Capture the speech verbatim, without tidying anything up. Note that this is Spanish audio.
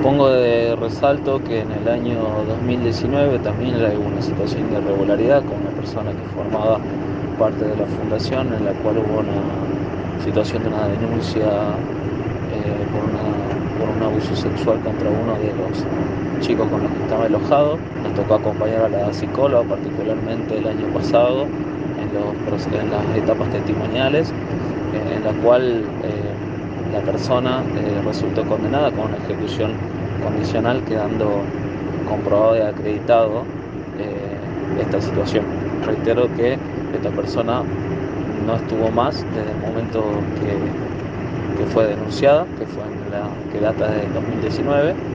Pongo de resalto que en el año dos mil diecinueve también hubo una situación de irregularidad con una persona que formaba parte de la fundación, en la cual hubo una situación de una denuncia eh, por, una- por un abuso sexual contra uno de los chicos con los que estaba alojado. Nos tocó acompañar a la psicóloga, particularmente el año pasado, en, los proce- en las etapas testimoniales, eh, en la cual eh, la persona eh, resultó condenada con una ejecución condicional, quedando comprobado y acreditado eh, esta situación. Reitero que esta persona no estuvo más desde el momento que, que fue denunciada, que fue en la que data del dos mil diecinueve.